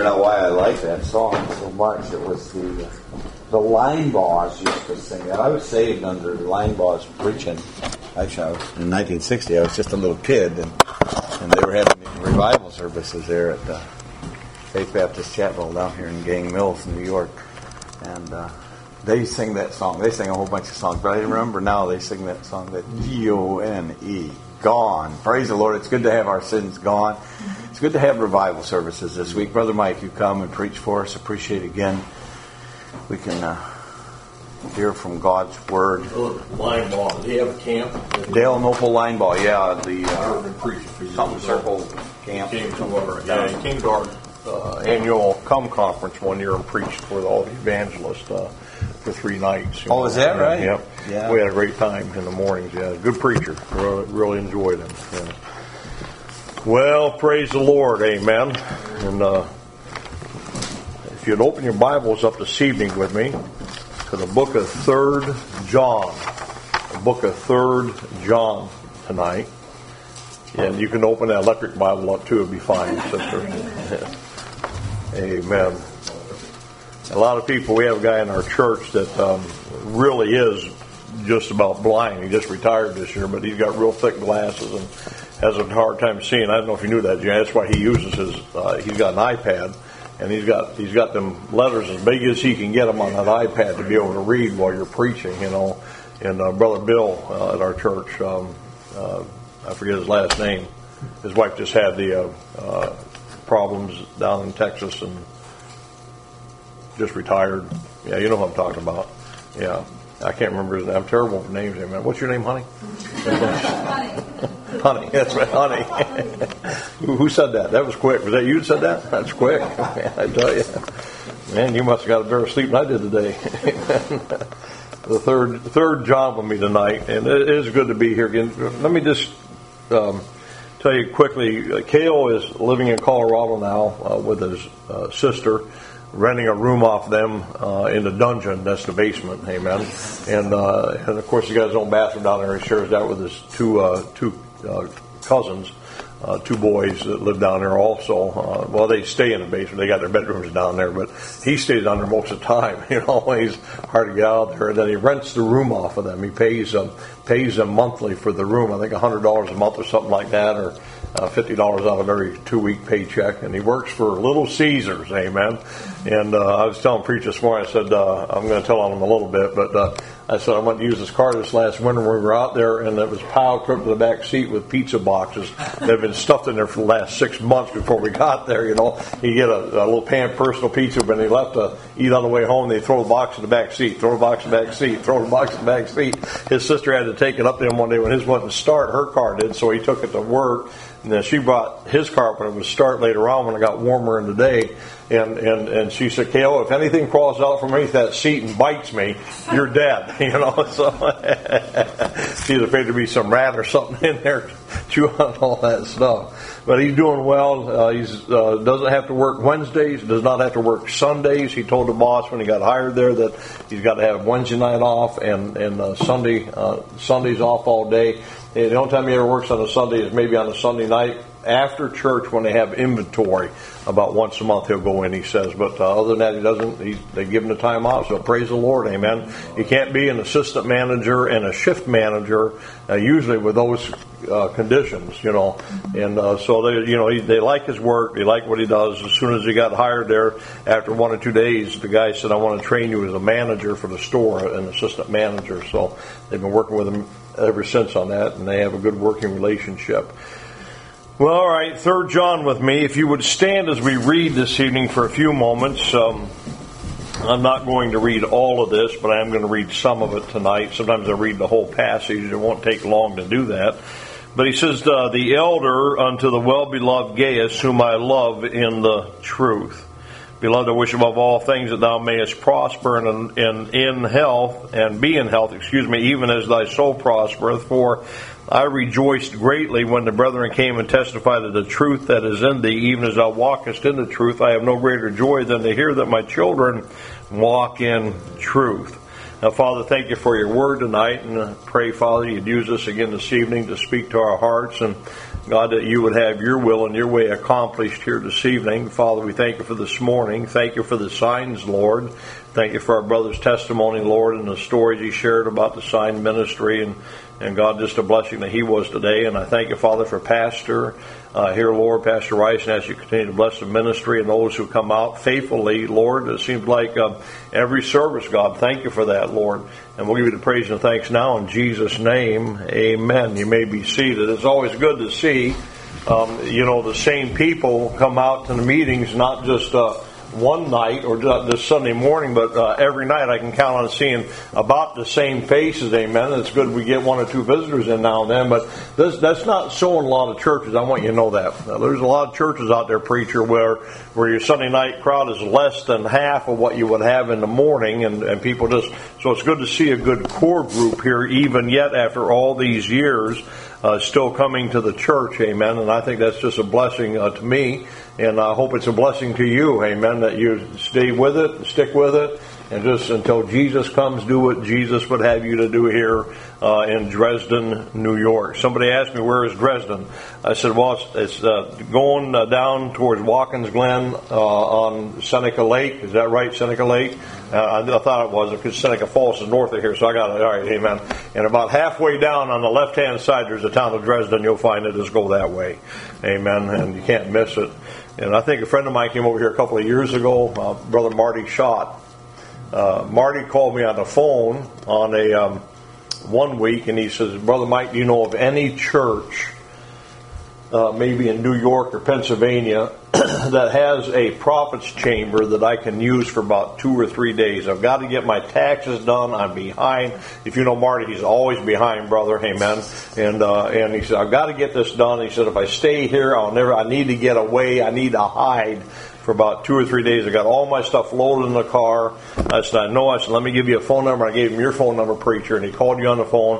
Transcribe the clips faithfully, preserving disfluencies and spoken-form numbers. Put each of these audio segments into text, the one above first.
out why I like that song so much. It was the the Linebaugh used to sing it. I was saved under Linebaugh's preaching. Actually, I was, in nineteen sixty, I was just a little kid, and, and they were having revival services there at the Faith Baptist Chapel down here in Gang Mills, New York. And uh, they sing that song. They sing a whole bunch of songs, but I remember now they sing that song, that G O N E, gone. Praise the Lord. It's good to have our sins gone. It's good to have revival services this week. Brother Mike, you come and preach for us. Appreciate it again. We can uh, hear from God's Word. Linebaugh. Do you have a camp? Dale Nopal Linebaugh, yeah. The uh, Something Circle camp. He came to our, yeah, he came to our uh, annual Come Conference one year and preached for all the evangelists uh, for three nights. Oh, know. Is that right? Yep. Yeah. We had a great time in the mornings. Yeah, good preacher. Really, really enjoyed him. Yeah. Well, praise the Lord. Amen. And uh, if you'd open your Bibles up this evening with me to the book of Third John. The book of Third John tonight. And you can open that electric Bible up too. It'd be fine, sister. Amen. A lot of people, we have a guy in our church that um, really is just about blind. He just retired this year, but he's got real thick glasses and has a hard time seeing. I don't know if you knew that, Jan. That's why he uses his, uh, he's got an iPad, and he's got he's got them letters as big as he can get them on that iPad to be able to read while you're preaching, you know. And uh, Brother Bill uh, at our church, um, uh, I forget his last name, his wife just had the uh, uh, problems down in Texas and just retired. Yeah, you know what I'm talking about. Yeah. I can't remember his name. I'm terrible with names. Man. What's your name, honey? Honey. Honey. That's right, honey. who, who said that? That was quick. Was that you that said that? That's quick. Man, I tell you. Man, you must have got a better sleep than I did today. the third third John with me tonight, and it is good to be here again. Let me just um, tell you quickly. Cale is living in Colorado now uh, with his uh, sister, renting a room off them uh, in the dungeon. That's the basement. Amen. And uh, and of course, he got his own bathroom down there. He shares that with his two uh, two uh, cousins, uh, two boys that live down there also. Uh, well, they stay in the basement. They got their bedrooms down there, but he stays down there most of the time. You know, he's hard to get out there. And then he rents the room off of them. He pays them pays them monthly for the room. I think a hundred dollars a month or something like that, or Uh, fifty dollars out of every two-week paycheck, and he works for Little Caesars, amen. And uh, I was telling Preacher this morning, I said, uh, I'm going to tell on him a little bit, but uh, I said I went to use this car this last winter when we were out there, and it was piled up to the back seat with pizza boxes that had been stuffed in there for the last six months before we got there, you know. You get a, a little pan personal pizza, but they left to eat on the way home, they throw the box in the back seat, throw the box in the back seat, throw the box in the back seat. His sister had to take it up to him one day when his wouldn't start, her car did, so he took it to work. And then she brought his car up when it would start later on when it got warmer in the day. And, and, and she said, Cale, if anything crawls out from underneath that seat and bites me, you're dead. You know, so she's afraid there'd be some rat or something in there chewing on all that stuff. But he's doing well. Uh, he uh, doesn't have to work Wednesdays, does not have to work Sundays. He told the boss when he got hired there that he's got to have Wednesday night off and, and uh, Sunday uh, Sundays off all day. The only time he ever works on a Sunday is maybe on a Sunday night after church when they have inventory. About once a month he'll go in, he says. But uh, other than that, he doesn't. He's, they give him the time off. So praise the Lord, amen. You can't be an assistant manager and a shift manager uh, usually with those uh, conditions, you know. And uh, so they, you know, he, they like his work. They like what he does. As soon as he got hired there, after one or two days, the guy said, "I want to train you as a manager for the store, an assistant manager." So they've been working with him ever since on that, and they have a good working relationship. Well, all right, Third John with me. If you would stand as we read this evening for a few moments. Um, I'm not going to read all of this, but I am going to read some of it tonight. Sometimes I read the whole passage. It won't take long to do that. But he says, uh, the elder unto the well-beloved Gaius, whom I love in the truth. Beloved, I wish above all things that thou mayest prosper in, in, in health, and be in health, excuse me, even as thy soul prospereth. For I rejoiced greatly when the brethren came and testified of the truth that is in thee, even as thou walkest in the truth. I have no greater joy than to hear that my children walk in truth. Now, Father, thank you for your word tonight, and I pray, Father, you'd use us again this evening to speak to our hearts, and God, that you would have your will and your way accomplished here this evening. Father, we thank you for this morning. Thank you for the signs, Lord. Thank you for our brother's testimony, Lord, and the stories he shared about the sign ministry. And, and God, just a blessing that he was today. And I thank you, Father, for Pastor uh, here, Lord, Pastor Rice, and as you continue to bless the ministry and those who come out faithfully, Lord. It seems like uh, every service, God. Thank you for that, Lord. And we'll give you the praise and thanks now in Jesus' name. Amen. You may be seated. It's always good to see, um, you know, the same people come out to the meetings, not just uh, one night or just Sunday morning, but uh, every night I can count on seeing about the same faces. Amen. It's good we get one or two visitors in now and then, but this, that's not so in a lot of churches. I want you to know that. Now, there's a lot of churches out there, preacher, where where your Sunday night crowd is less than half of what you would have in the morning, and, and people just, so it's good to see a good core group here, even yet after all these years, uh, still coming to the church, amen, and I think that's just a blessing uh, to me, and I hope it's a blessing to you, amen, that you stay with it, stick with it, and just until Jesus comes, do what Jesus would have you to do here uh, in Dresden, New York. Somebody asked me, where is Dresden? I said, well, it's, it's uh, going uh, down towards Watkins Glen uh, on Seneca Lake. Is that right, Seneca Lake? Uh, I, I thought it was, because Seneca Falls is north of here, so I got it. All right, amen. And about halfway down on the left-hand side, there's a town of Dresden. You'll find it. Just go that way. Amen. And you can't miss it. And I think a friend of mine came over here a couple of years ago, uh, Brother Marty Schott. Uh, Marty called me on the phone on a um, one week, and he says, Brother Mike, do you know of any church, uh, maybe in New York or Pennsylvania, that has a prophet's chamber that I can use for about two or three days? I've got to get my taxes done. I'm behind. If you know Marty, he's always behind, brother. Amen. And uh, and he said, I've got to get this done. He said, if I stay here, I'll never. I need to get away. I need to hide for about two or three days. I got all my stuff loaded in the car. I said, I know. I said, let me give you a phone number. I gave him your phone number, preacher, and he called you on the phone.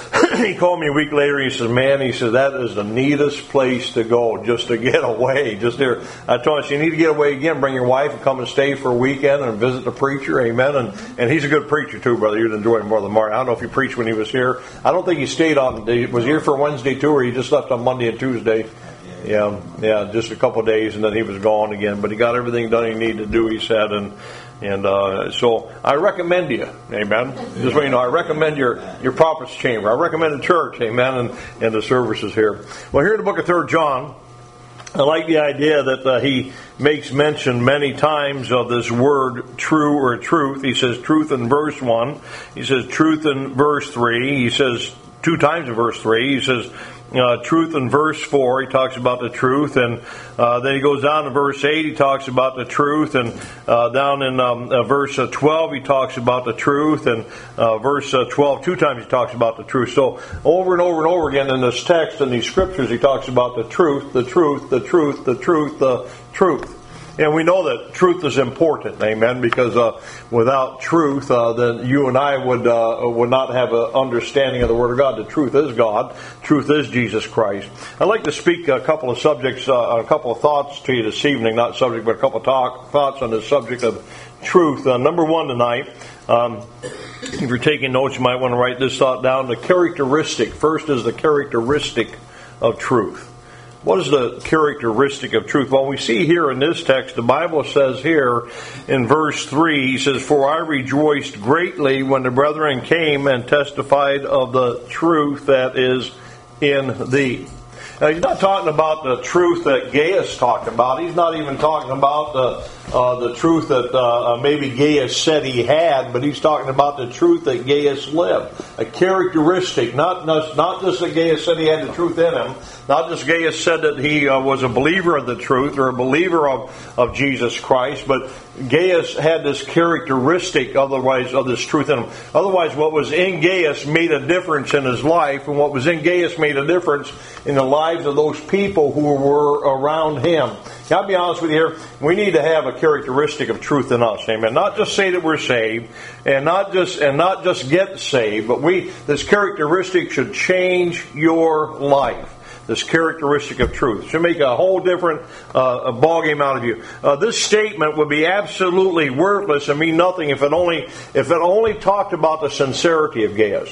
He called me a week later. He says, man, he says, that is the neatest place to go, just to get away. Just there. I told him, you need to get away again. Bring your wife and come and stay for a weekend and visit the preacher. Amen. And and he's a good preacher too, brother. You'd enjoy him more than Martin. I don't know if he preached when he was here. I don't think he stayed on. Was he here for Wednesday too, or he just left on Monday and Tuesday? Yeah, yeah, just a couple of days, and then he was gone again. But he got everything done he needed to do, he said, and and uh, so I recommend you, amen. Just so you know, I recommend your your prophet's chamber. I recommend the church, amen, and and the services here. Well, here in the book of Third John, I like the idea that uh, he makes mention many times of this word true or truth. He says truth in verse one. He says truth in verse three. He says two times in verse three. He says Uh, truth in verse four, he talks about the truth, and uh, then he goes down to verse eight, he talks about the truth, and uh, down in um, uh, verse uh, twelve, he talks about the truth, and uh, verse uh, twelve, two times he talks about the truth. So over and over and over again in this text, in these scriptures, he talks about the truth, the truth, the truth, the truth, the truth. And we know that truth is important, amen, because uh, without truth, uh, then you and I would uh, would not have an understanding of the Word of God. The truth is God. Truth is Jesus Christ. I'd like to speak a couple of subjects, uh, a couple of thoughts to you this evening, not subject, but a couple of talk, thoughts on the subject of truth. Uh, number one tonight, um, if you're taking notes, you might want to write this thought down. The characteristic, first is the characteristic of truth. What is the characteristic of truth? Well, we see here in this text, the Bible says here in verse three, he says, for I rejoiced greatly when the brethren came and testified of the truth that is in thee. Now, he's not talking about the truth that Gaius talked about. He's not even talking about the uh, the truth that uh, maybe Gaius said he had, but he's talking about the truth that Gaius lived. A characteristic, not, not, not just that Gaius said he had the truth in him, not just Gaius said that he uh, was a believer of the truth or a believer of, of Jesus Christ, but Gaius had this characteristic otherwise of this truth in him. Otherwise, what was in Gaius made a difference in his life, and what was in Gaius made a difference in the lives of those people who were around him. Now, I'll be honest with you here, we need to have a characteristic of truth in us, amen. Not just say that we're saved, and not just and not just get saved, but we this characteristic should change your life. This characteristic of truth should make a whole different uh, ballgame out of you. Uh, this statement would be absolutely worthless and mean nothing if it only if it only talked about the sincerity of Gaius.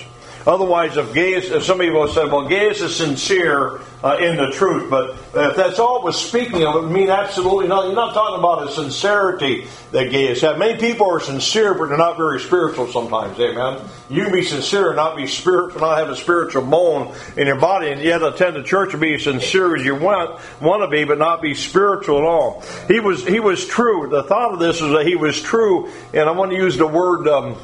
Otherwise, if Gaius, if some people have said, well, Gaius is sincere uh, in the truth, but if that's all it was speaking of, it would mean absolutely nothing. You're not talking about a sincerity that Gaius had. Many people are sincere, but they're not very spiritual sometimes, amen? You can be sincere and not be spiritual, not have a spiritual bone in your body, and yet attend the church and be as sincere as you want, want to be, but not be spiritual at all. He was, he was true. The thought of this is that he was true, and I want to use the word... Um,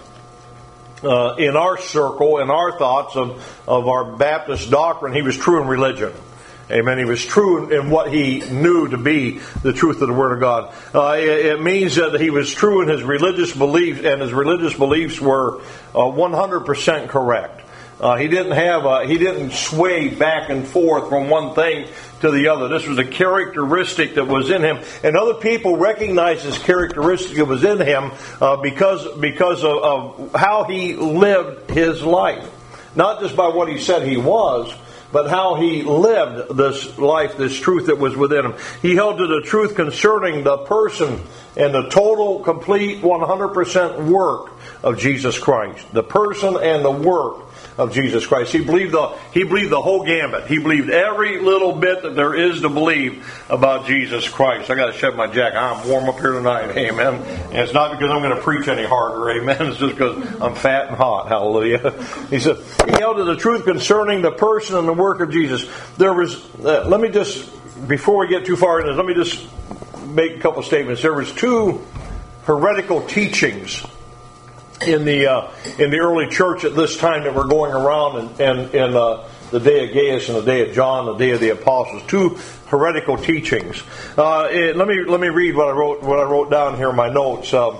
Uh, in our circle, in our thoughts of, of our Baptist doctrine, he was true in religion. Amen. He was true in what he knew to be the truth of the Word of God. Uh, it, it means that he was true in his religious beliefs, and his religious beliefs were uh, one hundred percent correct. Uh, he didn't have a, he didn't sway back and forth from one thing to the other. This was a characteristic that was in him, and other people recognized this characteristic that was in him uh, because because of, of how he lived his life, not just by what he said he was, but how he lived this life, this truth that was within him. He held to the truth concerning the person and the total, complete, one hundred percent work of Jesus Christ. The person and the work of Jesus Christ. He believed the he believed the whole gambit. He believed every little bit that there is to believe about Jesus Christ. I got to shut my jacket. I'm warm up here tonight. Amen. And it's not because I'm going to preach any harder. Amen. It's just because I'm fat and hot. Hallelujah. He said he held to the truth concerning the person and the work of Jesus. There was. Uh, let me just before we get too far into this, let me just make a couple statements. There was two heretical teachings in the uh, in the early church at this time that were going around in, in, in uh, the day of Gaius and the day of John, the day of the apostles. Two heretical teachings. Uh, it, let me let me read what I wrote what I wrote down here in my notes. Uh,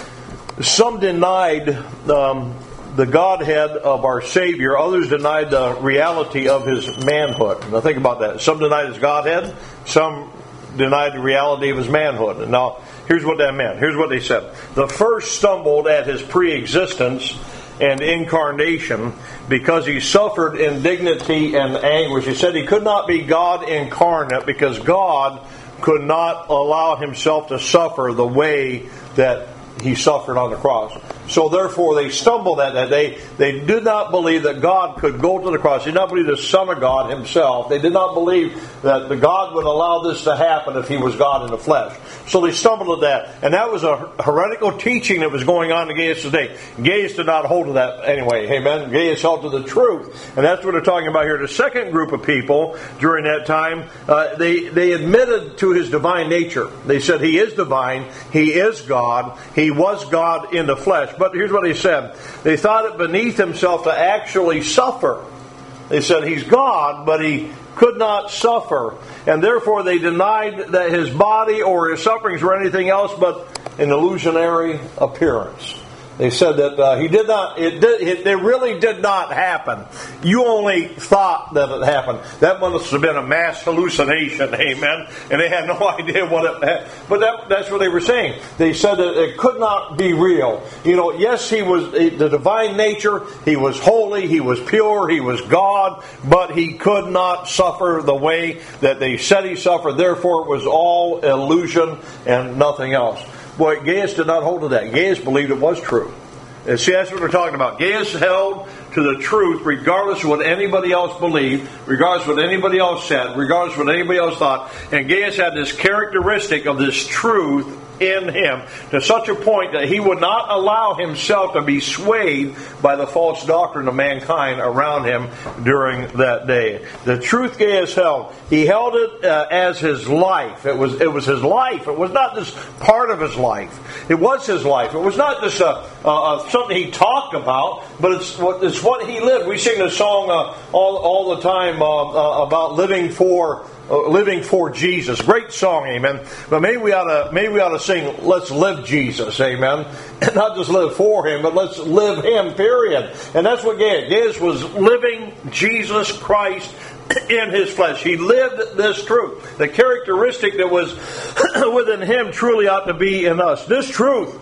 some denied um, the Godhead of our Savior. Others denied the reality of his manhood. Now think about that. Some denied his Godhead. Some denied the reality of his manhood. And now, here's what that meant. Here's what they said. The first stumbled at his pre-existence and incarnation because he suffered indignity and anguish. He said he could not be God incarnate because God could not allow himself to suffer the way that he suffered on the cross. So therefore they stumbled at that. They, they did not believe that God could go to the cross. They did not believe the Son of God himself. They did not believe that the God would allow this to happen if he was God in the flesh. So they stumbled at that. And that was a heretical teaching that was going on in Gaius' day. Gaius did not hold to that anyway. Amen. Gaius held to the truth. And that's what they're talking about here. The second group of people during that time, uh, they, they admitted to his divine nature. They said he is divine. He is God. He was God in the flesh. But here's what they said. They thought it beneath himself to actually suffer. They said he's God, but he could not suffer. And therefore they denied that his body or his sufferings were anything else but an illusionary appearance. They said that uh, he did not. It did. It, it really did not happen. You only thought that it happened. That must have been a mass hallucination. Amen. And they had no idea what it had. But that, that's what they were saying. They said that it could not be real. You know, yes, he was the divine nature. He was holy. He was pure. He was God. But he could not suffer the way that they said he suffered. Therefore, it was all illusion and nothing else. Boy, Gaius did not hold to that. Gaius believed it was true. And see, that's what we're talking about. Gaius held to the truth regardless of what anybody else believed, regardless of what anybody else said, regardless of what anybody else thought. And Gaius had this characteristic of this truth in him to such a point that he would not allow himself to be swayed by the false doctrine of mankind around him during that day. The truth Gaius held, he held it uh, as his life. It was it was his life. It was not just part of his life. It was his life. It was not just a, a, a something he talked about, but it's what it's what he lived. We sing this song uh, all all the time uh, uh, about living for. Uh, living for Jesus. Great song, amen. But maybe we ought to maybe we ought to sing, let's live Jesus, amen. And not just live for him, but let's live him, period. And that's what Gaius. Gaius was living Jesus Christ in his flesh. He lived this truth. The characteristic that was within him truly ought to be in us. This truth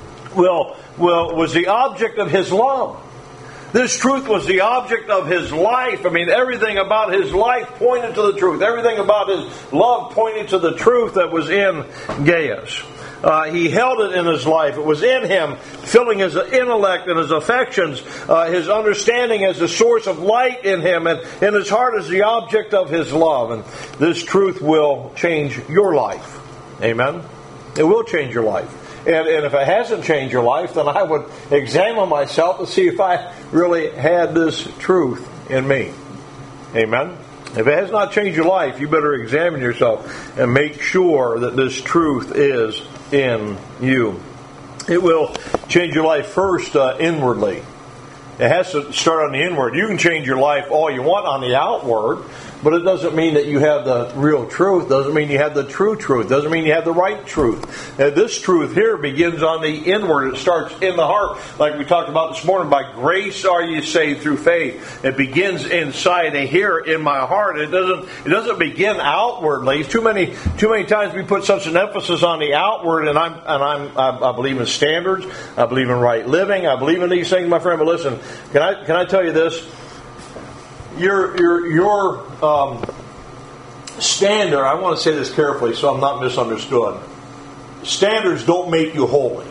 will, will was the object of his love. This truth was the object of his life. I mean, everything about his life pointed to the truth. Everything about his love pointed to the truth that was in Gaius. Uh, he held it in his life. It was in him, filling his intellect and his affections, uh, his understanding as the source of light in him, and in his heart as the object of his love. And this truth will change your life. Amen? It will change your life. And, and if it hasn't changed your life, then I would examine myself to see if I really had this truth in me. Amen? If it has not changed your life, you better examine yourself and make sure that this truth is in you. It will change your life first uh, inwardly. It has to start on the inward. You can change your life all you want on the outward, but it doesn't mean that you have the real truth. Doesn't mean you have the true truth. Doesn't mean you have the right truth. And this truth here begins on the inward. It starts in the heart, like we talked about this morning. By grace are you saved through faith. It begins inside of here in my heart. It doesn't. It doesn't begin outwardly. Too many. Too many times we put such an emphasis on the outward. And I'm. And I'm. I, I believe in standards. I believe in right living. I believe in these things, my friend. But listen, can I? Can I tell you this? Your your your um, standard, I want to say this carefully so I'm not misunderstood. Standards don't make you holy.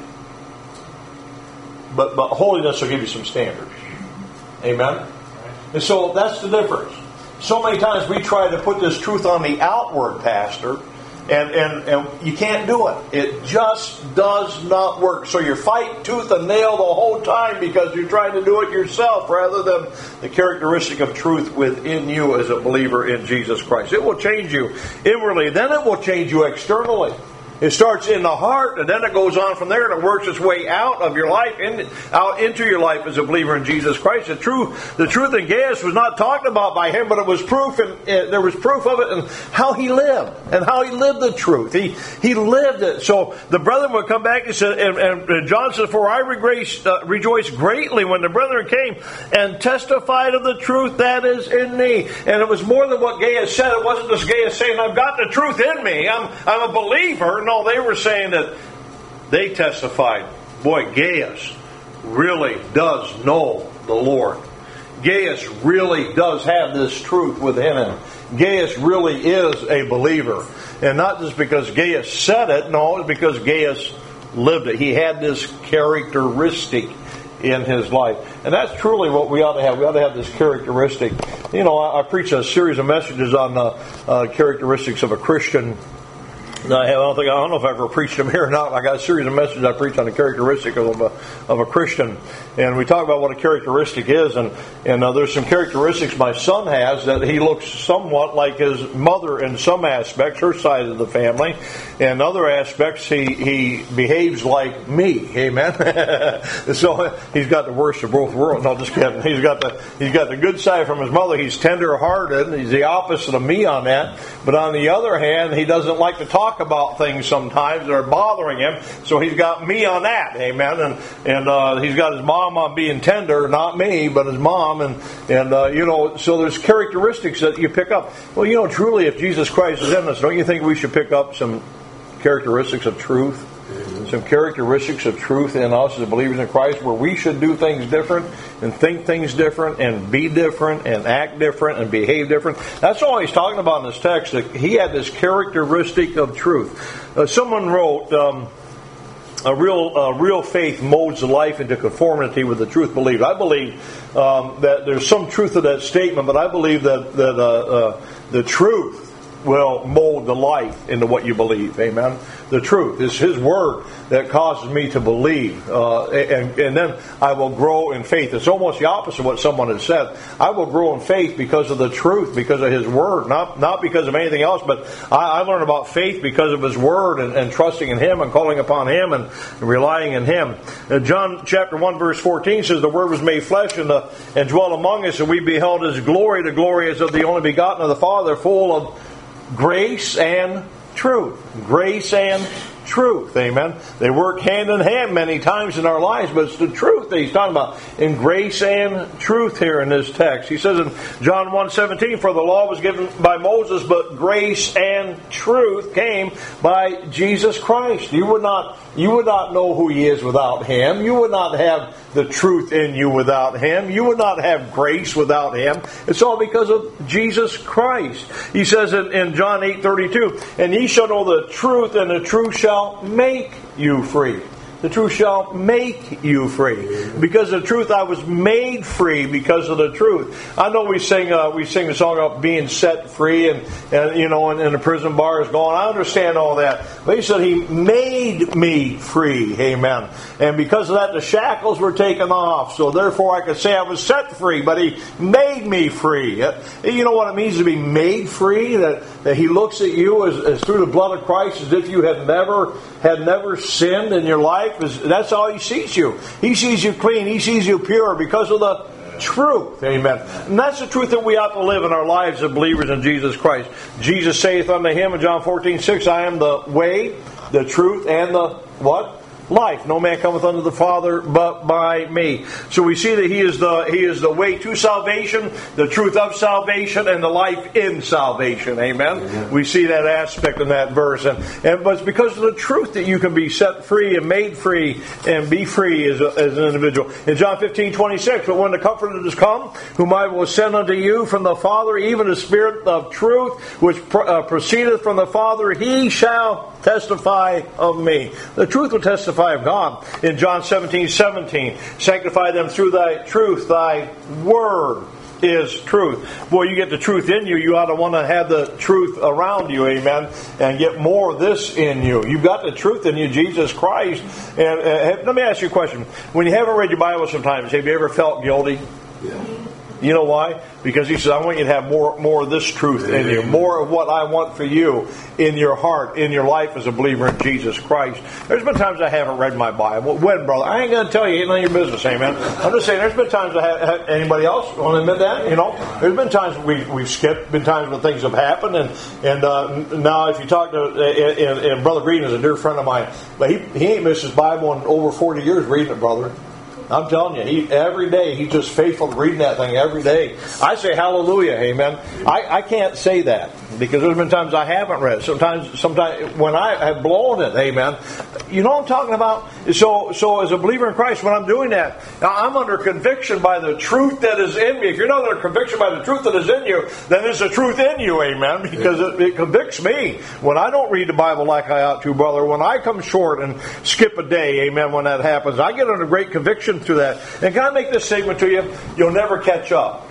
But but holiness will give you some standards. Amen? And so that's the difference. So many times we try to put this truth on the outward, Pastor, and, and, and you can't do it. It just does not work. So you're fighting tooth and nail the whole time because you're trying to do it yourself rather than the characteristic of truth within you as a believer in Jesus Christ. It will change you inwardly, then it will change you externally. It starts in the heart, and then it goes on from there, and it works its way out of your life, in, out into your life as a believer in Jesus Christ. The truth, the truth in Gaius was not talked about by him, but it was proof, and uh, there was proof of it, and how he lived, and how he lived the truth. He he lived it. So the brethren would come back and said, and, and John said, "For I rejoice, uh, rejoice greatly when the brethren came and testified of the truth that is in me." And it was more than what Gaius said. It wasn't just Gaius saying, "I've got the truth in me. I'm I'm a believer." No, they were saying that they testified, boy, Gaius really does know the Lord. Gaius really does have this truth within him. Gaius really is a believer. And not just because Gaius said it, no, it's because Gaius lived it. He had this characteristic in his life. And that's truly what we ought to have. We ought to have this characteristic. You know, I, I preach a series of messages on uh, uh, characteristics of a Christian. I don't think I don't know if I ever preached them here or not. I got a series of messages I preach on the characteristic of a, of a Christian, and we talk about what a characteristic is. And and uh, there's some characteristics my son has that he looks somewhat like his mother in some aspects, her side of the family. In other aspects, he he behaves like me. Amen. So he's got the worst of both worlds. No, just kidding. He's got the he's got the good side from his mother. He's tender-hearted. He's the opposite of me on that. But on the other hand, he doesn't like to talk about things sometimes that are bothering him, so he's got me on that, amen. And and uh, he's got his mom on being tender, not me, but his mom. And and uh, you know, so there's characteristics that you pick up. Well, you know, truly, if Jesus Christ is in us, don't you think we should pick up some characteristics of truth? Some characteristics of truth in us as believers in Christ, where we should do things different and think things different and be different and act different and behave different. That's all he's talking about in this text, that he had this characteristic of truth. Uh, someone wrote, um, a real uh, real faith molds the life into conformity with the truth believed. I believe um, that there's some truth to that statement, but I believe that, that uh, uh, the truth will mold the life into what you believe. Amen. The truth is His Word that causes me to believe, uh, and, and then I will grow in faith. It's almost the opposite of what someone has said. I will grow in faith because of the truth, because of His Word, not not because of anything else. But I, I learn about faith because of His Word and, and trusting in Him and calling upon Him and, and relying in Him. Uh, John chapter one verse fourteen says, "The Word was made flesh and, uh, and dwelt among us, and we beheld His glory. The glory is of the only begotten of the Father, full of grace and truth." Grace and truth. Amen. They work hand in hand many times in our lives, but it's the truth that he's talking about in grace and truth here in this text. He says in John one seventeen, "For the law was given by Moses, but grace and truth came by Jesus Christ." You would not you would not know who He is without Him. You would not have the truth in you without Him. You would not have grace without Him. It's all because of Jesus Christ. He says in, in John eight thirty-two, "And ye shall know the truth, and the truth shall shall make you free. The truth shall make you free. Because of the truth, I was made free because of the truth. I know we sing uh, we sing the song about being set free and, and you know, and, and the prison bar is gone. I understand all that. But he said he made me free. Amen. And because of that, the shackles were taken off. So therefore, I could say I was set free. But he made me free. You know what it means to be made free? That, that he looks at you as, as through the blood of Christ as if you had never had never sinned in your life. That's how he sees you. He sees you clean. He sees you pure because of the truth. Amen. And that's the truth that we ought to live in our lives as believers in Jesus Christ. Jesus saith unto him in John fourteen six, I am the way, the truth, and the what? Life. No man cometh unto the Father but by me. So we see that He is the He is the way to salvation, the truth of salvation, and the life in salvation. Amen. Amen. We see that aspect in that verse, and, and but it's because of the truth that you can be set free and made free and be free as, a, as an individual. In John fifteen twenty six, but when the Comforter is come, whom I will send unto you from the Father, even the Spirit of truth, which pro, uh, proceedeth from the Father, He shall testify of me. The truth will testify of God. In John seventeen seventeen, sanctify them through thy truth, thy word is truth. Boy, you get the truth in you, you ought to want to have the truth around you, amen, and get more of this in you. You've got the truth in you, Jesus Christ. And uh, let me ask you a question. When you haven't read your Bible sometimes, have you ever felt guilty? Yeah. You know why? Because he says, I want you to have more more of this truth in you. More of what I want for you in your heart, in your life as a believer in Jesus Christ. There's been times I haven't read my Bible. When, brother? I ain't going to tell you. Ain't none of your business, amen. I'm just saying, there's been times I have. Anybody else want to admit that? You know, there's been times we, we've skipped. Been times when things have happened. And and uh, now if you talk to, and, and Brother Green is a dear friend of mine, but he, he ain't missed his Bible in over forty years reading it, brother. I'm telling you, he, every day he's just faithful to reading that thing every day. I say hallelujah, amen. I, I can't say that because there's been times I haven't read it. Sometimes, sometimes when I have blown it, amen. You know what I'm talking about? So, so as a believer in Christ, when I'm doing that, I'm under conviction by the truth that is in me. If you're not under conviction by the truth that is in you, then there's a truth in you, amen. Because it, it convicts me when I don't read the Bible like I ought to, brother. When I come short and skip a day, amen. When that happens, I get under great conviction through that. And can I make this statement to you? You'll never catch up.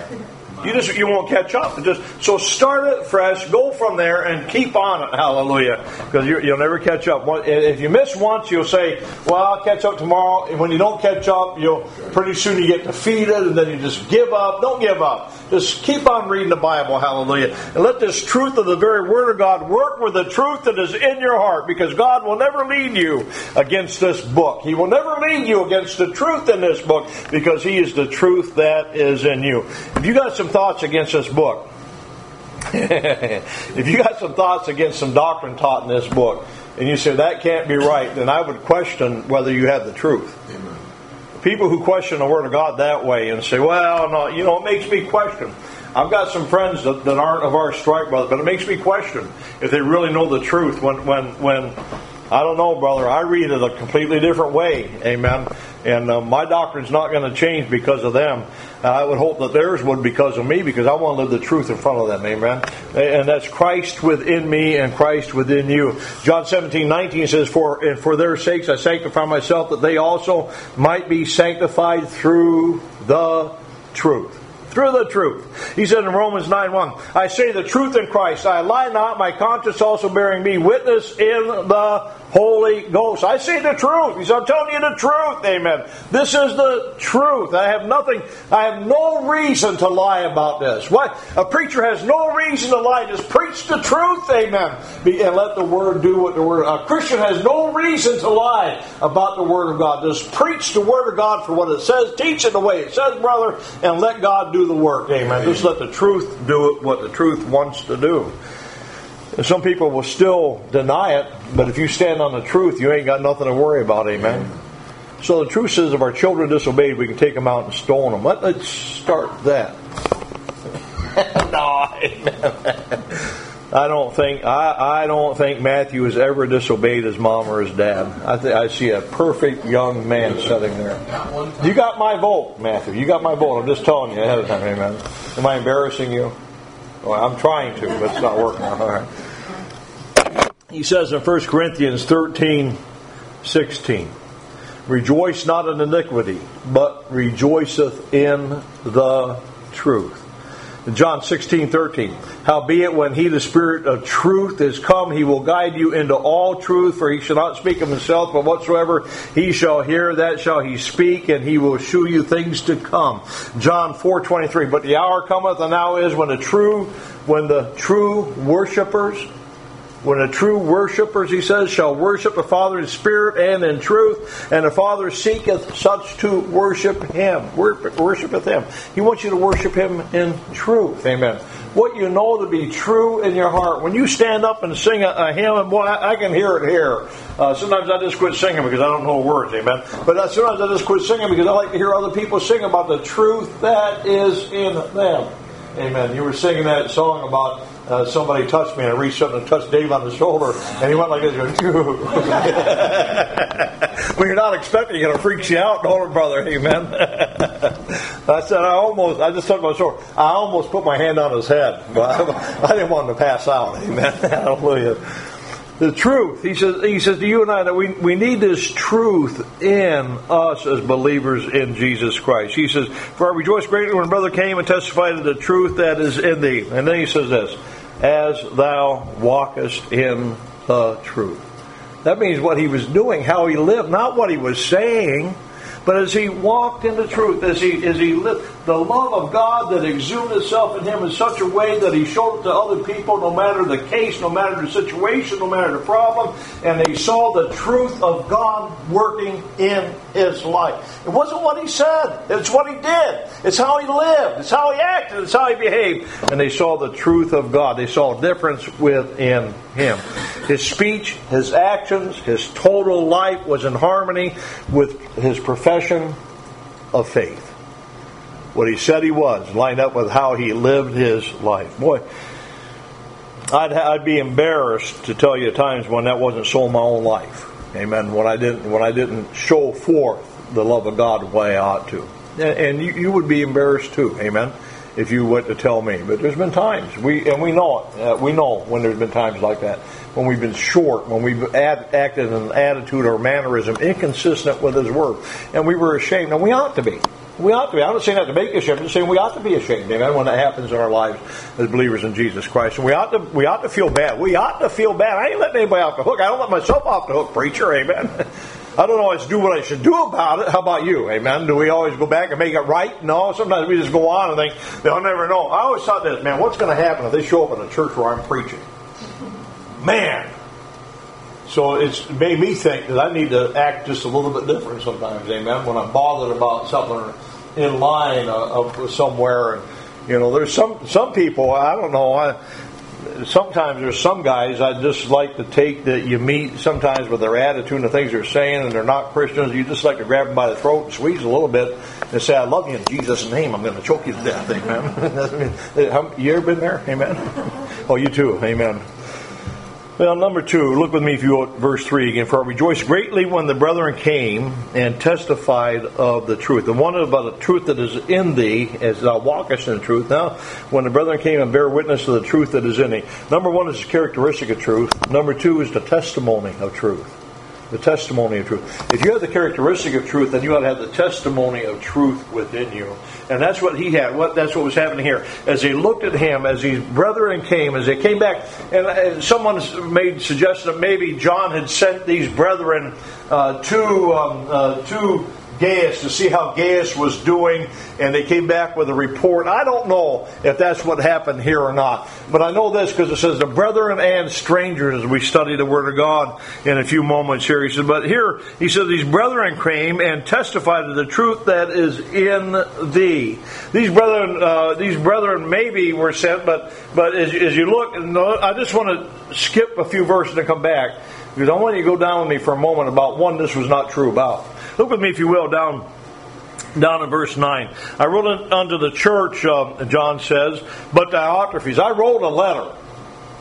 You just you won't catch up. Just so start it fresh, go from there, and keep on it. Hallelujah! Because you'll never catch up. If you miss once, you'll say, "Well, I'll catch up tomorrow." And when you don't catch up, you'll pretty soon you get defeated, and then you just give up. Don't give up. Just keep on reading the Bible. Hallelujah! And let this truth of the very Word of God work with the truth that is in your heart, because God will never lead you against this book. He will never lead you against the truth in this book, because He is the truth that is in you. If you got some thoughts against this book, if you got some thoughts against some doctrine taught in this book, and you say that can't be right, then I would question whether you have the truth. Amen. People who question the Word of God that way and say, well, no, you know, it makes me question. I've got some friends that, that aren't of our stripe, brother, but it makes me question if they really know the truth when, when, when I don't know, brother, I read it a completely different way. Amen. And uh, my doctrine's not going to change because of them. Uh, I would hope that theirs would because of me, because I want to live the truth in front of them. Amen. And that's Christ within me and Christ within you. John seventeen nineteen says, For and for their sakes I sanctify myself, that they also might be sanctified through the truth. Through the truth. He said in Romans nine one, I say the truth in Christ. I lie not, my conscience also bearing me witness in the Holy Ghost. I say the truth. He said, I'm telling you the truth. Amen. This is the truth. I have nothing, I have no reason to lie about this. What? A preacher has no reason to lie. Just preach the truth. Amen. And let the Word do what the Word. A Christian has no reason to lie about the Word of God. Just preach the Word of God for what it says. Teach it the way it says, brother, and let God do the work. Amen. Just let the truth do it what the truth wants to do. And some people will still deny it, but if you stand on the truth, you ain't got nothing to worry about. Amen. So the truth says if our children disobeyed, we can take them out and stone them. Let, let's start that. No, amen. I don't think I, I don't think Matthew has ever disobeyed his mom or his dad. I think I see a perfect young man sitting there. You got my vote, Matthew. You got my vote. I'm just telling you ahead of time. Amen. Am I embarrassing you? Well, I'm trying to, but it's not working. All right. He says in First Corinthians thirteen sixteen, rejoice not in iniquity, but rejoiceth in the truth. John sixteen thirteen, howbeit when he, the Spirit of truth, is come, he will guide you into all truth, for he shall not speak of himself, but whatsoever he shall hear, that shall he speak, and he will shew you things to come. John four twenty-three, but the hour cometh, and now is, when the true, when the true worshipers, when the true worshippers, he says, shall worship the Father in spirit and in truth, and the Father seeketh such to worship him. Worshipeth him. He wants you to worship him in truth. Amen. What you know to be true in your heart. When you stand up and sing a, a hymn, and boy, I, I can hear it here. Uh, sometimes I just quit singing because I don't know the words. Amen. But uh, sometimes I just quit singing because I like to hear other people sing about the truth that is in them. Amen. You were singing that song about uh, somebody touched me, and I reached up and touched Dave on the shoulder, and he went like this, going, when you're not expecting it, it freaks you out, don't it, brother? Amen. I said, I almost, I just took my sword, I almost put my hand on his head, but I, I didn't want him to pass out. Amen. Hallelujah. The truth, he says, he says to you and I that we, we need this truth in us as believers in Jesus Christ. He says, for I rejoice greatly when brother came and testified of the truth that is in thee. And then he says this, as thou walkest in the truth. That means what he was doing, how he lived, not what he was saying, but as he walked in the truth, as he as he lived, the love of God that exuded itself in him in such a way that he showed it to other people, no matter the case, no matter the situation, no matter the problem, and they saw the truth of God working in his life. It wasn't what he said, it's what he did. It's how he lived, it's how he acted, it's how he behaved. And they saw the truth of God. They saw a difference within him. His speech, his actions, his total life was in harmony with his profession of faith. What he said he was, lined up with how he lived his life. Boy, I'd, I'd be embarrassed to tell you times when that wasn't so in my own life. Amen. When I didn't, when I didn't show forth the love of God the way I ought to, and, and you, you would be embarrassed too. Amen. If you were to tell me, but there's been times we and we know it. Uh, we know when there's been times like that, when we've been short, when we've ad, acted in an attitude or mannerism inconsistent with His Word, and we were ashamed. And we ought to be. We ought to be. I'm not saying that to make you ashamed. I'm just saying we ought to be ashamed, amen, when that happens in our lives as believers in Jesus Christ. And we ought to we ought to feel bad. We ought to feel bad. I ain't letting anybody off the hook. I don't let myself off the hook, preacher, amen. I don't always do what I should do about it. How about you, amen? Do we always go back and make it right? No, sometimes we just go on and think, they'll never know. I always thought this, man, what's going to happen if they show up in a church where I'm preaching? Man. So it's made me think that I need to act just a little bit different sometimes, amen, when I'm bothered about something in line uh, somewhere. And, you know, there's some some people, I don't know, I, sometimes there's some guys I just like to take that you meet sometimes with their attitude and the things they're saying, and they're not Christians. You just like to grab them by the throat and squeeze a little bit and say, I love you in Jesus' name. I'm going to choke you to death, amen. You ever been there? Amen. Oh, you too, amen. Well, number two, look with me if you will, verse three again. For I rejoiced greatly when the brethren came and testified of the truth. The one about the truth that is in thee, as thou walkest in the truth. Now, when the brethren came and bear witness to the truth that is in thee. Number one is the characteristic of truth. Number two is the testimony of truth. The testimony of truth. If you have the characteristic of truth, then you ought to have the testimony of truth within you. And that's what he had. What That's what was happening here. As they looked at him, as these brethren came, as they came back, and, and someone made suggestion that maybe John had sent these brethren uh, to um, uh, to Gaius to see how Gaius was doing, and they came back with a report. I don't know if that's what happened here or not, but I know this because it says the brethren and strangers as we study the Word of God in a few moments here. He said, but here he said these brethren came and testified to the truth that is in thee. These brethren, uh, these brethren maybe were sent, but but as, as you look, I just want to skip a few verses and come back because I want you to go down with me for a moment about one this was not true about. Look with me, if you will, down down in verse nine. I wrote it unto the church, uh, John says, but Diotrephes. I wrote a letter.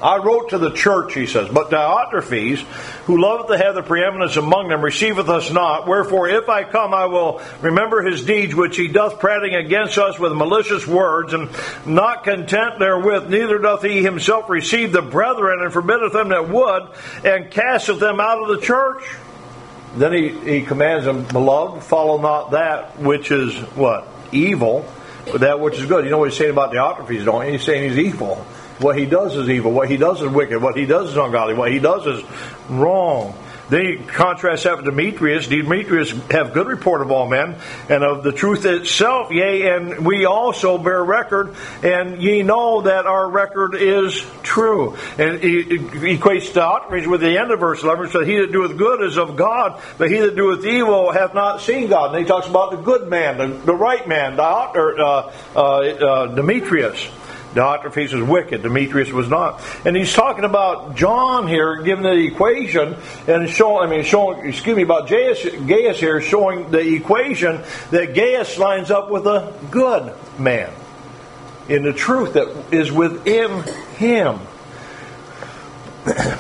I wrote to the church, he says, but Diotrephes, who loveth to have the preeminence among them, receiveth us not. Wherefore, if I come, I will remember his deeds, which he doth prating against us with malicious words, and not content therewith, neither doth he himself receive the brethren, and forbiddeth them that would, and casteth them out of the church. Then he, he commands them, beloved, follow not that which is, what? Evil, but that which is good. You know what he's saying about Diotrephes, don't you? He's saying he's evil. What he does is evil. What he does is wicked. What he does is ungodly. What he does is wrong. Then he contrasts that with Demetrius. Demetrius have good report of all men, and of the truth itself, yea, and we also bear record, and ye know that our record is true. And he, he equates Diotrephes with the end of verse eleven, so he that doeth good is of God, but he that doeth evil hath not seen God. And he talks about the good man, the, the right man, Diot, or, uh, uh, uh, Demetrius. Diotrephes was wicked. Demetrius was not. And he's talking about John here, giving the equation, and showing, I mean, showing, excuse me, about Gaius, Gaius here, showing the equation that Gaius lines up with a good man in the truth that is within him. The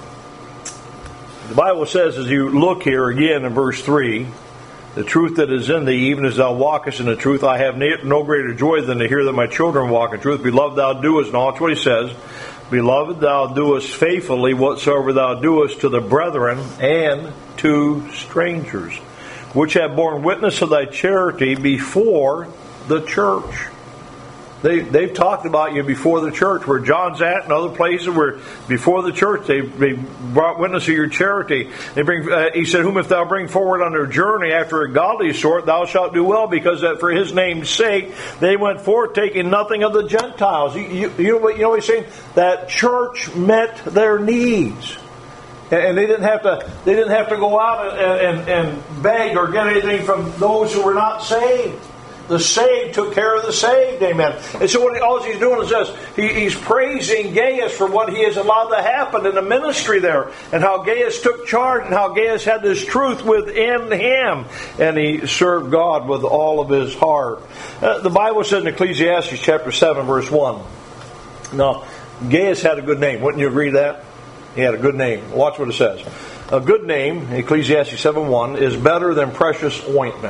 Bible says, as you look here again in verse three, the truth that is in thee, even as thou walkest in the truth, I have no greater joy than to hear that my children walk in truth. Beloved, thou doest, and that's what he says, beloved, thou doest faithfully whatsoever thou doest to the brethren and to strangers, which have borne witness of thy charity before the church. They, they've talked about you before the church, where John's at and other places where before the church they, they brought witness of your charity. They bring. Uh, he said, whom if thou bring forward on their journey after a godly sort, thou shalt do well, because that for his name's sake they went forth, taking nothing of the Gentiles. You, you, you, know, what, you know what he's saying? That church met their needs. And they didn't have to. They didn't have to go out and, and, and beg or get anything from those who were not saved. The saved took care of the saved, amen. And so what all he's doing is this. He, he's praising Gaius for what he has allowed to happen in the ministry there, and how Gaius took charge, and how Gaius had this truth within him, and he served God with all of his heart. Uh, the Bible says in Ecclesiastes chapter seven, verse one. Now, Gaius had a good name. Wouldn't you agree to that? He had a good name. Watch what it says. A good name, Ecclesiastes seven one, is better than precious ointment.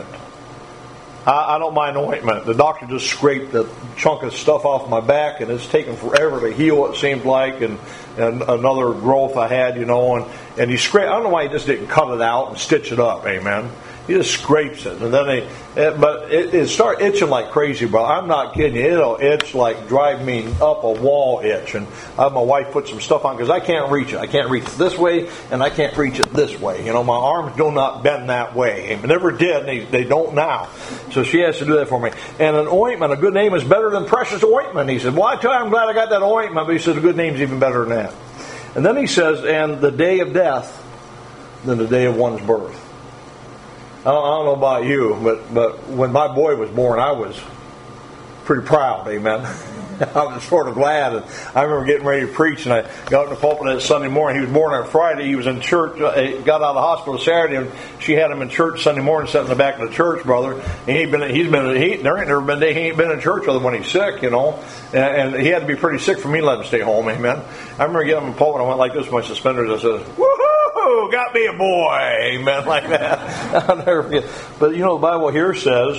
I don't mind ointment. The doctor just scraped a chunk of stuff off my back, and it's taken forever to heal, it seemed like, and, and another growth I had, you know, and, and he scraped. I don't know why he just didn't cut it out and stitch it up, amen. He just scrapes it, and then they, it, but it, it started itching like crazy, bro. I'm not kidding you. It'll itch like drive me up a wall itch, and I have my wife put some stuff on because I can't reach it. I can't reach it this way, and I can't reach it this way. You know, my arms do not bend that way. They never did, and they, they don't now. So she has to do that for me. And an ointment, a good name is better than precious ointment. He said, well, I tell you, I'm glad I got that ointment, but he said, a good name's even better than that. And then he says, and the day of death than the day of one's birth. I don't, I don't know about you, but, but when my boy was born, I was pretty proud, amen. I was sort of glad. And I remember getting ready to preach, and I got in the pulpit that Sunday morning. He was born on Friday. He was in church. He got out of the hospital Saturday, and she had him in church Sunday morning, sitting in the back of the church, brother. And he ain't been. He's been. He there ain't never been a day he ain't been in church other than when he's sick, you know. And, and he had to be pretty sick for me to let him stay home, amen. I remember getting him in the pulpit. I went like this with my suspenders. I said, "Woohoo! Got me a boy, amen," like that. I'll never forget. But you know, the Bible here says,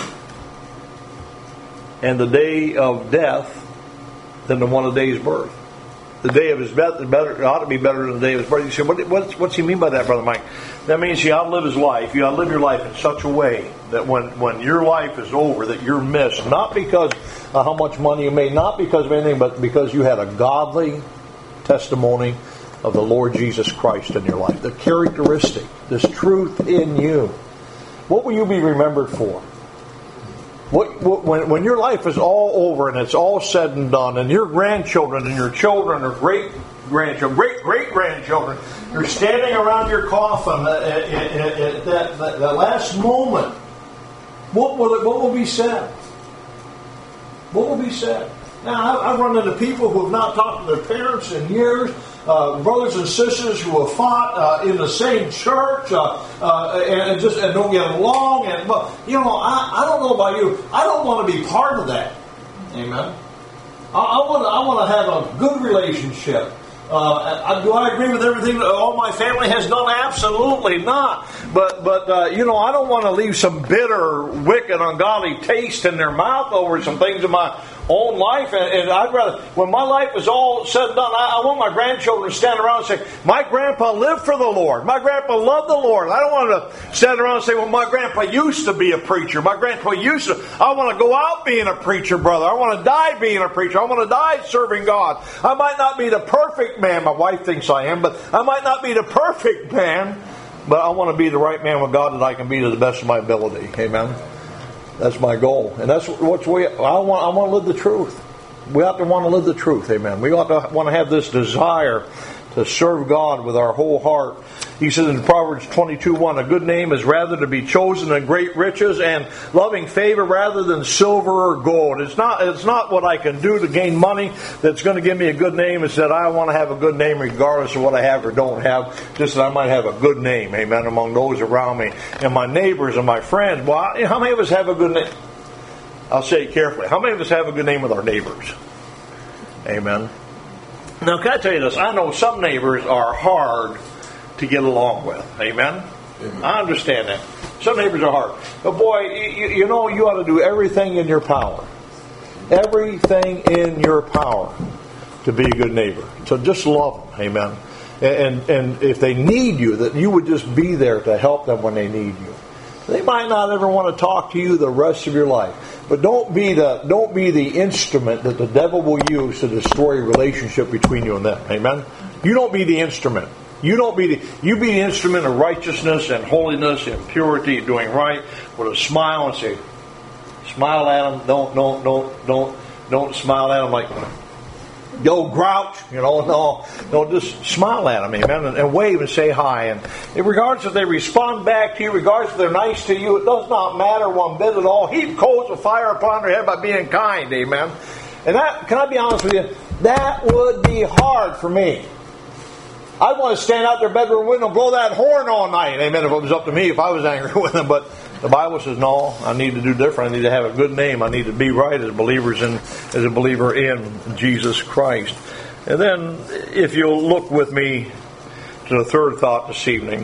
and the day of death than the one of the day's birth. The day of his death is better, ought to be better than the day of his birth. You say, what, what's, what's he mean by that, Brother Mike? That means you outlive his life. You outlive your life in such a way that when, when your life is over, that you're missed. Not because of how much money you made, not because of anything, but because you had a godly testimony of the Lord Jesus Christ in your life. The characteristic, this truth in you. What will you be remembered for? What, what, when, when your life is all over and it's all said and done, and your grandchildren and your children or great grandchildren, great great grandchildren, you're standing around your coffin at, at, at, at that, that, that last moment, what will it, what will be said? What will be said? Now, I've run into people who have not talked to their parents in years, uh, brothers and sisters who have fought uh, in the same church uh, uh, and, and just and don't get along. And but you know, I, I don't know about you. I don't want to be part of that. Amen. I want to I want to have a good relationship. Uh, do I agree with everything that all my family has done? Absolutely not. But, but uh, you know, I don't want to leave some bitter, wicked, ungodly taste in their mouth over some things in my own life. And, and I'd rather, when my life is all said and done, I, I want my grandchildren to stand around and say, my grandpa lived for the Lord. My grandpa loved the Lord. I don't want to stand around and say, well, my grandpa used to be a preacher. My grandpa used to. I want to go out being a preacher, brother. I want to die being a preacher. I want to die serving God. I might not be the perfect man. My wife thinks I am, but I might not be the perfect man, but I want to be the right man with God that I can be to the best of my ability. Amen. That's my goal, and that's what's we. I want. I want to live the truth. We ought to want to live the truth. Amen. We ought to want to have this desire to serve God with our whole heart. He says in Proverbs twenty-two one, a good name is rather to be chosen than great riches, and loving favor rather than silver or gold. It's not it's not what I can do to gain money that's going to give me a good name. It's that I want to have a good name regardless of what I have or don't have, just that I might have a good name, amen, among those around me. And my neighbors and my friends, well, how many of us have a good name? I'll say it carefully. How many of us have a good name with our neighbors? Amen. Now, can I tell you this? I know some neighbors are hard to get along with. Amen? Amen. I understand that. Some neighbors are hard. But boy, you, you know you ought to do everything in your power. Everything in your power to be a good neighbor. So just love them. Amen? And, and if they need you, that you would just be there to help them when they need you. They might not ever want to talk to you the rest of your life. But don't be the don't be the instrument that the devil will use to destroy a relationship between you and them. Amen? You don't be the instrument. You don't be the you be the instrument of righteousness and holiness and purity and doing right with a smile and say, smile at them. Don't don't don't don't don't smile at them like, yo, grouch, you know, no, no, just smile at them, amen, and, and wave and say hi. And regardless if they respond back to you, regardless if they're nice to you, it does not matter one bit at all. Heap coals of fire upon their head by being kind, amen. And that, can I be honest with you, that would be hard for me. I'd want to stand out their bedroom window and blow that horn all night, amen, if it was up to me, if I was angry with them. But the Bible says, no, I need to do different. I need to have a good name. I need to be right as believers in, as a believer in Jesus Christ. And then, if you'll look with me to the third thought this evening,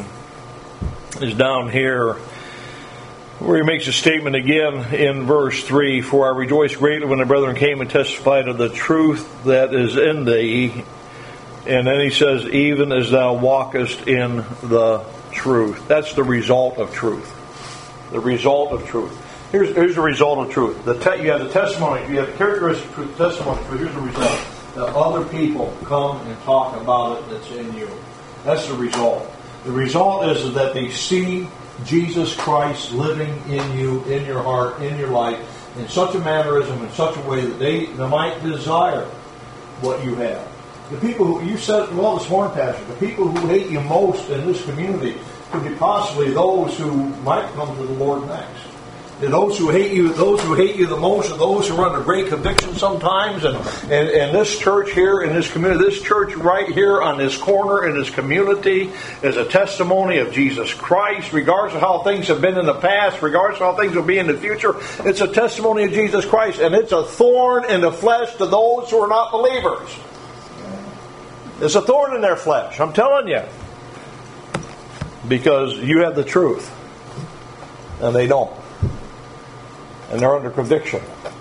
is down here where he makes a statement again in verse three, for I rejoice greatly when the brethren came and testified of the truth that is in thee. And then he says, even as thou walkest in the truth. That's the result of truth. The result of truth. Here's, here's the result of truth. The te- you have the testimony. You have the characteristic truth, testimony. But here's the result. That other people come and talk about it that's in you. That's the result. The result is, is that they see Jesus Christ living in you, in your heart, in your life, in such a mannerism, in such a way that they, they might desire what you have. The people who, you said it well this morning, Pastor, the people who hate you most in this community could be possibly those who might come to the Lord next. And those who hate you, those who hate you the most are those who are under great conviction sometimes. And, and, and this church here in this community, this church right here on this corner in this community is a testimony of Jesus Christ. Regardless of how things have been in the past, regardless of how things will be in the future, it's a testimony of Jesus Christ. And it's a thorn in the flesh to those who are not believers. It's a thorn in their flesh, I'm telling you. Because you have the truth. And they don't. And they're under conviction.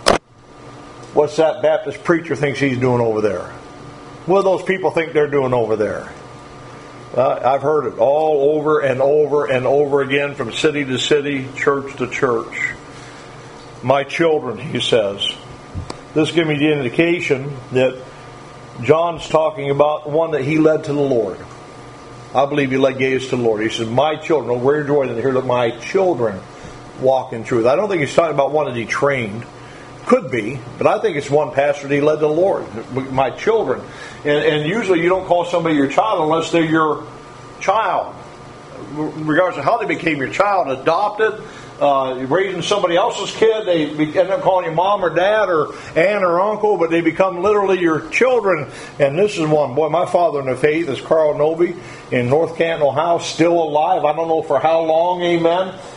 What's that Baptist preacher thinks he's doing over there? What do those people think they're doing over there? Uh, I've heard it all over and over and over again from city to city, church to church. My children, he says. This gives me the indication that John's talking about one that he led to the Lord. I believe he led Gaius to the Lord. He says, my children, where you're joining here, look, my children walk in truth. I don't think he's talking about one that he trained. Could be, but I think it's one pastor that he led to the Lord. My children. And, and usually you don't call somebody your child unless they're your child. Regardless of how they became your child, adopted, uh, raising somebody else's kid, they end up calling you mom or dad or aunt or uncle, but they become literally your children. And this is one. Boy, my father in the faith is Carl Noby in North Canton, Ohio, still alive. I don't know for how long, amen.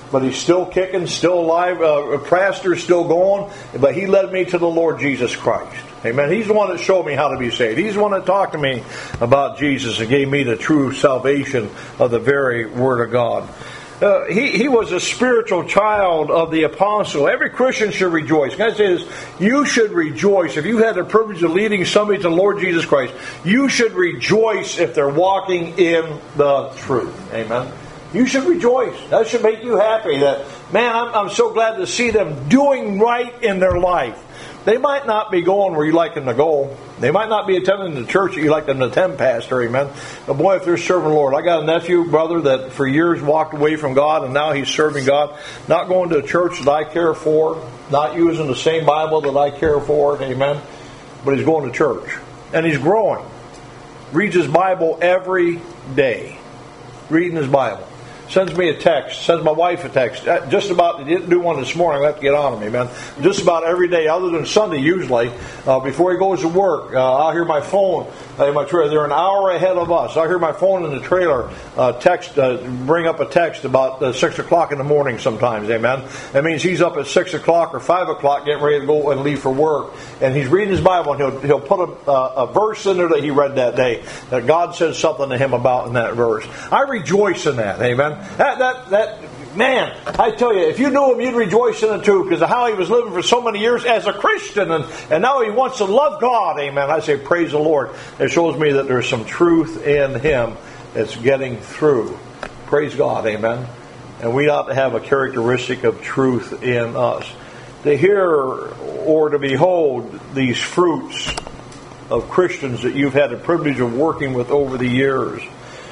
but he's still kicking, still alive. Uh, pastor's still going, but he led me to the Lord Jesus Christ. Amen. He's the one that showed me how to be saved. He's the one that talked to me about Jesus and gave me the true salvation of the very Word of God. Uh, he, he was a spiritual child of the apostle. Every Christian should rejoice. God says, you should rejoice. If you had the privilege of leading somebody to the Lord Jesus Christ, you should rejoice if they're walking in the truth. Amen. You should rejoice. That should make you happy. That, man, I'm, I'm so glad to see them doing right in their life. They might not be going where you like them to go. They might not be attending the church that you like them to attend, Pastor. Amen. But boy, if they're serving the Lord. I got a nephew, brother, that for years walked away from God, and now he's serving God. Not going to a church that I care for. Not using the same Bible that I care for. Amen. But he's going to church. And he's growing. Reads his Bible every day. Reading his Bible. Sends me a text, sends my wife a text. Just about, he didn't do one this morning, I have to get on him, amen. Just about every day, other than Sunday usually, uh, before he goes to work, uh, I'll hear my phone uh, in my trailer. They're an hour ahead of us. I'll hear my phone in the trailer uh, text, uh, bring up a text about uh, six o'clock in the morning sometimes, amen. That means he's up at six o'clock or five o'clock getting ready to go and leave for work. And he's reading his Bible, and he'll, he'll put a, uh, a verse in there that he read that day, that God says something to him about in that verse. I rejoice in that, amen. That, that, that, man, I tell you, if you knew him, you'd rejoice in it too, because of how he was living for so many years as a Christian, and, and now he wants to love God, amen. I say, praise the Lord. It shows me that there's some truth in him that's getting through. Praise God, amen. And we ought to have a characteristic of truth in us. To hear or to behold these fruits of Christians that you've had the privilege of working with over the years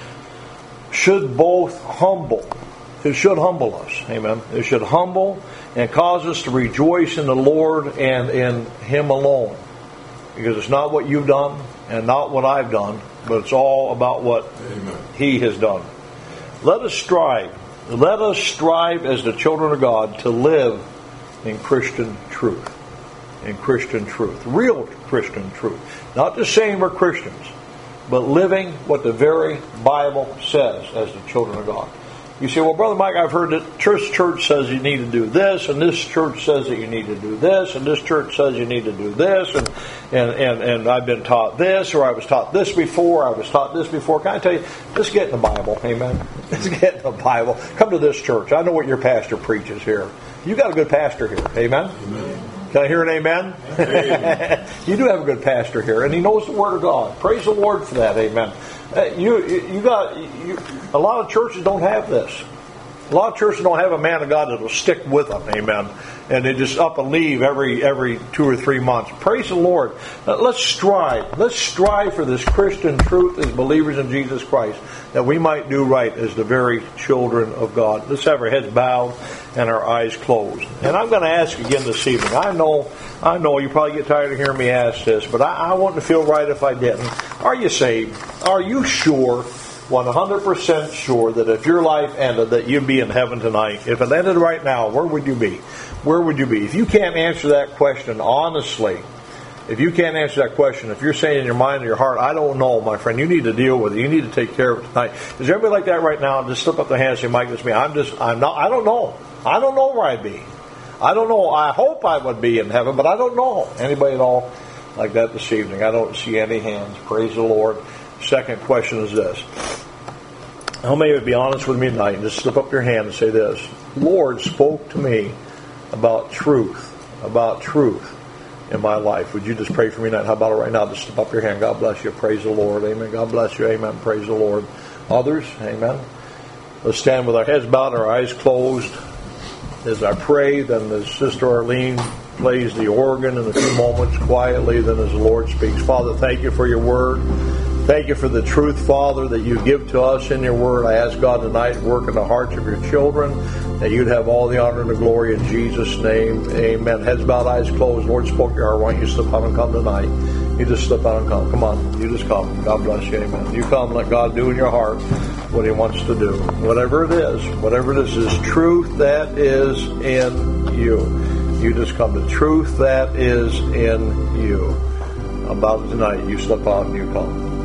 should both humble. It should humble us. Amen. It should humble and cause us to rejoice in the Lord and in Him alone. Because it's not what you've done and not what I've done, but it's all about what Amen. He has done. Let us strive. Let us strive as the children of God to live in Christian truth. In Christian truth. Real Christian truth. Not just saying we're Christians, but living what the very Bible says as the children of God. You say, well, Brother Mike, I've heard that this church says you need to do this, and this church says that you need to do this, and this church says you need to do this, and and, and, and I've been taught this, or I was taught this before, I was taught this before. Can I tell you, let's get in the Bible, amen? Let's get in the Bible. Come to this church. I know what your pastor preaches here. You got a good pastor here, amen? Amen. Can I hear an amen? Amen. You do have a good pastor here, and he knows the Word of God. Praise the Lord for that, amen. Uh, you, you got you, a lot of churches don't have this. A lot of churches don't have a man of God that will stick with them, amen. And they just up and leave every every two or three months. Praise the Lord. Uh, let's strive. Let's strive for this Christian truth as believers in Jesus Christ, that we might do right as the very children of God. Let's have our heads bowed and our eyes closed. And I'm going to ask again this evening. I know, I know you probably get tired of hearing me ask this, but I, I wouldn't feel right if I didn't. Are you saved? Are you sure, one hundred percent sure, that if your life ended, that you'd be in heaven tonight? If it ended right now, where would you be? Where would you be? If you can't answer that question honestly, if you can't answer that question, if you're saying in your mind and your heart, I don't know, my friend, you need to deal with it. You need to take care of it tonight. Is there anybody like that right now? Just slip up their hand and say, Mike, it's me. I'm just, I'm not, I don't know. I don't know where I'd be. I don't know. I hope I would be in heaven, but I don't know. Anybody at all like that this evening? I don't see any hands. Praise the Lord. Second question is this. How many would be honest with me tonight and just slip up your hand and say this? Lord spoke to me about truth, about truth in my life. Would you just pray for me tonight? How about it right now? Just slip up your hand. God bless you. Praise the Lord. Amen. God bless you. Amen. Praise the Lord. Others? Amen. Let's stand with our heads bowed and our eyes closed as I pray. Then as Sister Arlene plays the organ in a few moments quietly, then as the Lord speaks. Father, thank you for your word. Thank you for the truth, Father, that you give to us in your word. I ask God tonight, work in the hearts of your children, that you'd have all the honor and the glory in Jesus' name. Amen. Heads bowed, eyes closed. Lord spoke your heart. Why don't you slip out and come tonight? You just slip out and come. Come on. You just come. God bless you. Amen. You come. Let God do in your heart what he wants to do. Whatever it is, whatever it is, is truth that is in you. You just come to truth that is in you. About tonight, you slip out and you come.